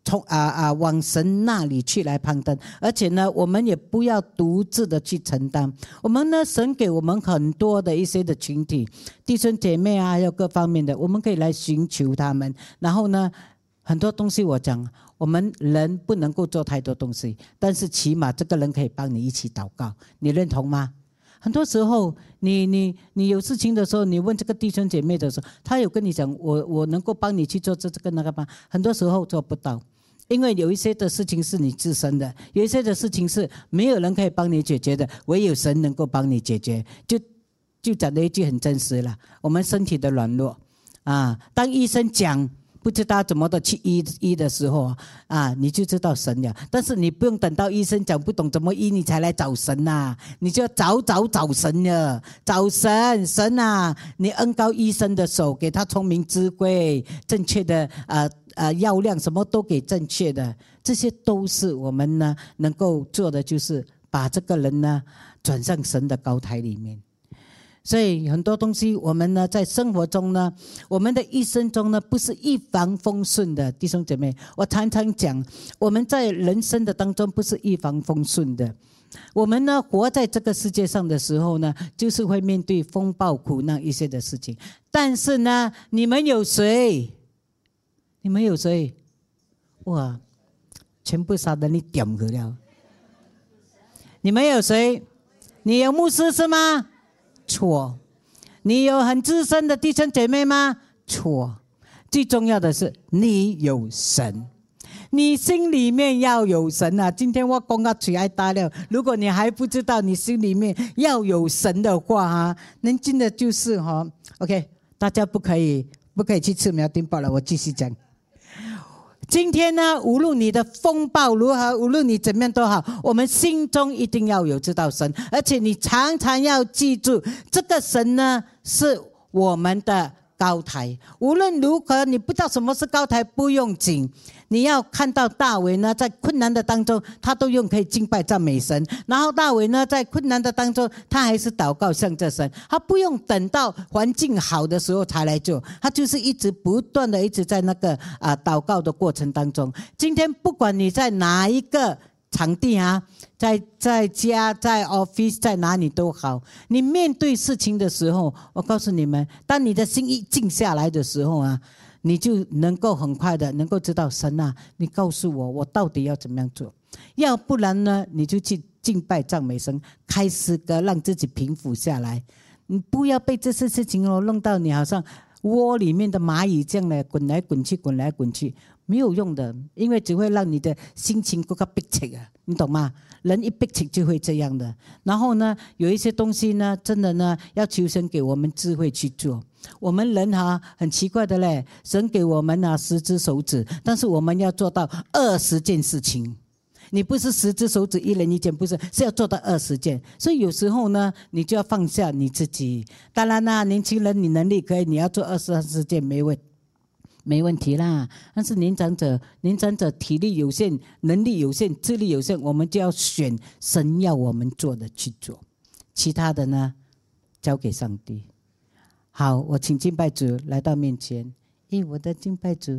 往神那里去来攀登，而且呢，我们也不要独自的去承担。我们呢，神给我们很多的一些的群体，弟兄姐妹啊，还有各方面的，我们可以来寻求他们。然后呢，很多东西我讲，我们人不能够做太多东西，但是起码这个人可以帮你一起祷告，你认同吗？很多时候，你有事情的时候，你问这个弟兄姐妹的时候，他有跟你讲，我能够帮你去做这个那个吗？很多时候做不到。因为有一些的事情是你自身的，有一些的事情是没有人可以帮你解决的，唯有神能够帮你解决。就讲了一句很真实了，我们身体的软弱啊，当医生讲不知道怎么的去医的时候啊，你就知道神了。但是你不用等到医生讲不懂怎么医，你才来找神啊，你就要找神了，找神啊！你恩膏医生的手，给他聪明智慧，正确的药量什么都给正确的，这些都是我们呢能够做的，就是把这个人呢转上神的高台里面。所以很多东西我们呢在生活中呢，我们的一生中呢不是一帆风顺的，弟兄姐妹，我常常讲，我们在人生的当中不是一帆风顺的。我们呢活在这个世界上的时候呢，就是会面对风暴苦难一些的事情。但是呢，你们有谁？你们有谁？哇，全部杀得你点去了。你们有谁？你有牧师是吗？错。你有很资深的弟兄姐妹吗？错。最重要的是你有神，你心里面要有神啊！今天我讲到嘴爱大了，如果你还不知道你心里面要有神的话啊，那真的就是OK， 大家不可以去吃苗丁堡了，我继续讲。今天呢，无论你的风暴如何，无论你怎么样都好，我们心中一定要有知道神，而且你常常要记住，这个神呢是我们的高台。无论如何，你不知道什么是高台不用紧，你要看到大卫呢在困难的当中，他都用可以敬拜赞美神，然后大卫呢在困难的当中，他还是祷告向着神，他不用等到环境好的时候才来做，他就是一直不断的一直在那个祷告的过程当中。今天不管你在哪一个场地啊，在家，在 office， 在哪里都好，你面对事情的时候，我告诉你们，当你的心一静下来的时候啊，你就能够很快的能够知道，神啊，你告诉我，我到底要怎么样做？要不然呢，你就去敬拜赞美神，开诗歌，让自己平复下来。你不要被这些事情弄到你好像窝里面的蚂蚁这样的滚来滚去，滚来滚去，没有用的，因为只会让你的心情更加逼切啊，你懂吗？人一逼切就会这样的。然后呢，有一些东西呢，真的呢，要求神给我们智慧去做。我们人很奇怪的嘞，神给我们10只手指，但是我们要做到20件事情。你不是10只手指一人一件，不是，是要做到20件。所以有时候呢，你就要放下你自己。当然啦，年轻人你能力可以，你要做20-30件没问题啦。但是年长者体力有限，能力有限，智力有限，我们就要选神要我们做的去做，其他的呢交给上帝。好，我请敬拜主来到面前。我的敬拜主，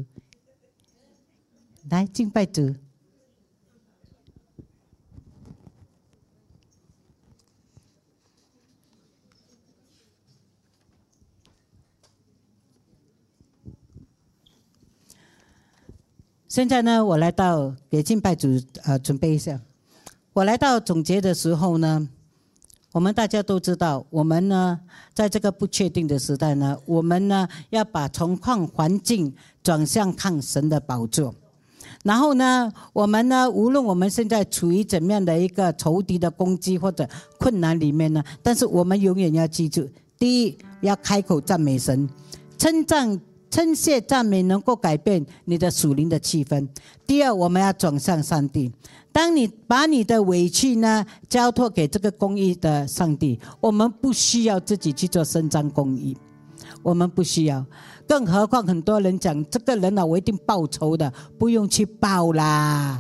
来敬拜主。现在呢，我来到给敬拜主准备一下。我来到总结的时候呢，我们大家都知道，我们呢在这个不确定的时代呢，我们呢要把从看环境转向看神的宝座。然后呢，我们呢无论我们现在处于怎么样的一个仇敌的攻击或者困难里面呢，但是我们永远要记住，第一，要开口赞美神，称谢赞美能够改变你的属灵的气氛。第二，我们要转向上帝。当你把你的委屈呢交托给这个公义的上帝，我们不需要自己去做伸张公义，我们不需要。更何况很多人讲这个人我一定报仇的，不用去报啦。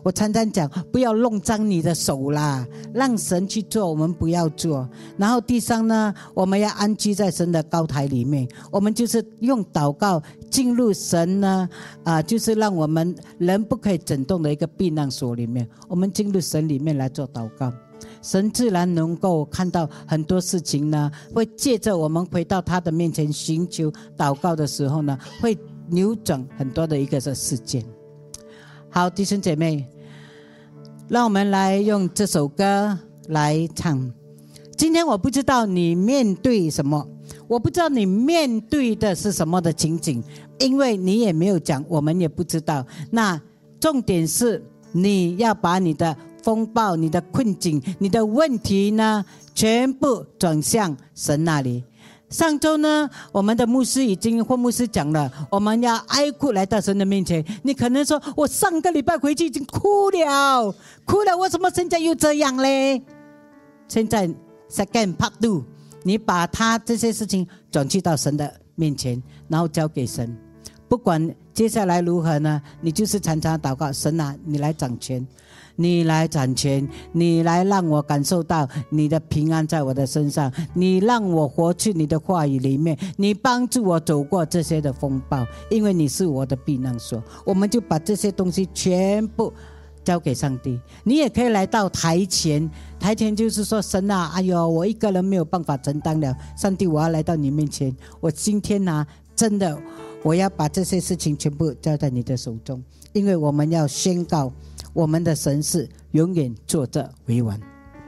我常常讲，不要弄脏你的手啦，让神去做，我们不要做。然后第三呢，我们要安居在神的高台里面，我们就是用祷告进入神呢，就是让我们人不可以震动的一个避难所里面，我们进入神里面来做祷告。神自然能够看到很多事情呢，会借着我们回到他的面前寻求祷告的时候呢，会扭转很多的一个事件。好，弟兄姐妹，让我们来用这首歌来唱。今天我不知道你面对什么，我不知道你面对的是什么的情景，因为你也没有讲，我们也不知道。那重点是你要把你的风暴、你的困境、你的问题呢，全部转向神那里。上周呢，我们的牧师霍牧师讲了，我们要哀哭来到神的面前。你可能说，我上个礼拜回去已经哭了，为什么现在又这样嘞？现在 second part 2，你把他这些事情转去到神的面前，然后交给神。不管接下来如何呢，你就是常常祷告，神啊，你来掌权，你来掌权，你来让我感受到你的平安在我的身上，你让我活去你的话语里面，你帮助我走过这些的风暴，因为你是我的避难所。我们就把这些东西全部交给上帝。你也可以来到台前，台前就是说，神啊，哎呦，我一个人没有办法承担了，上帝，我要来到你面前，我今天啊，真的我要把这些事情全部交在你的手中，因为我们要宣告我们的神是永远坐着为王。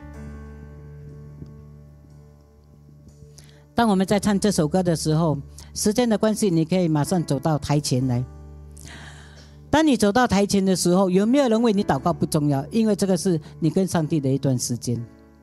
当我们在唱这首歌的时候，时间的关系，你可以马上走到台前来。当你走到台前的时候，有没有人为你祷告不重要，因为这个是你跟上帝的一段时间。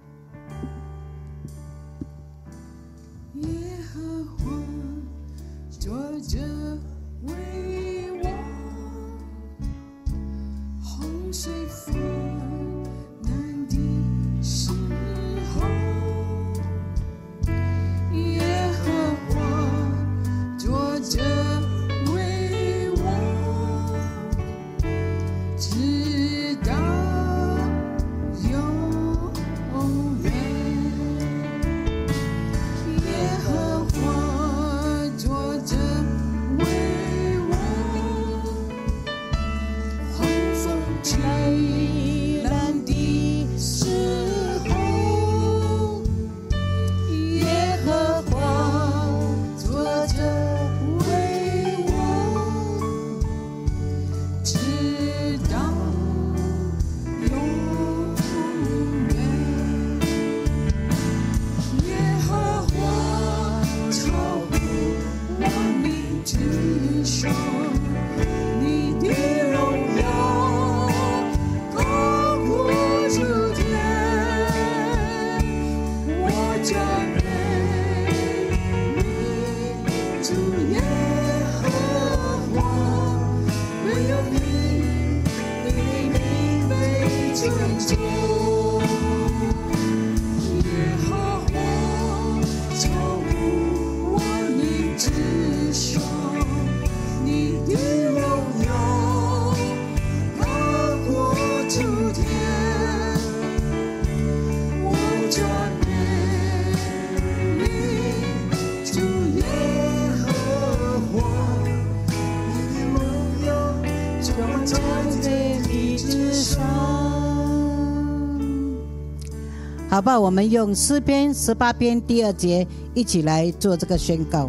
好吧，我们用诗篇18篇第2节一起来做这个宣告。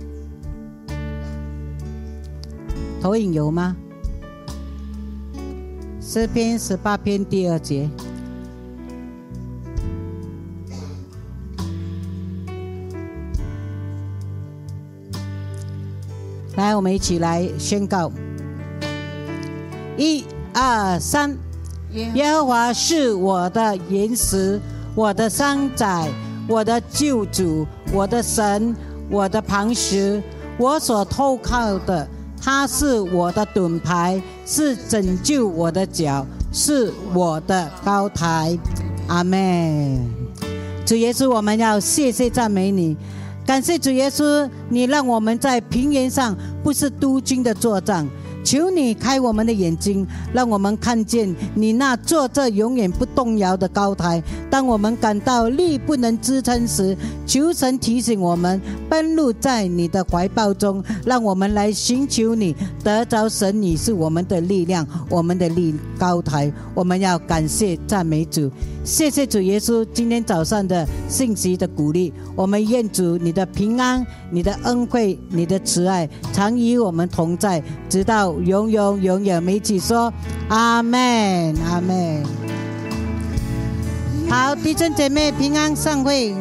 投影有吗？诗篇18篇第2节。来，我们一起来宣告。1、2、3，耶和华是我的岩石，我的山寨，我的救主，我的神，我的磐石，我所投靠的，他是我的盾牌，是拯救我的脚，是我的高台。阿们。主耶稣，我们要谢谢赞美你，感谢主耶稣，你让我们在平原上不是孤军的作战， 求你开我们的眼睛，让我们看见你那坐着永远不动摇的高台。当我们感到力不能支撑时，求神提醒我们奔入在你的怀抱中，让我们来寻求你，得着神，你是我们的力量，我们的高台。我们要感谢赞美主，谢谢主耶稣今天早上的信息的鼓励。我们愿主你的平安、你的恩惠、你的慈爱常与我们同在，直到永永永远。我们一起说阿们，阿们。好，弟兄姐妹平安上会。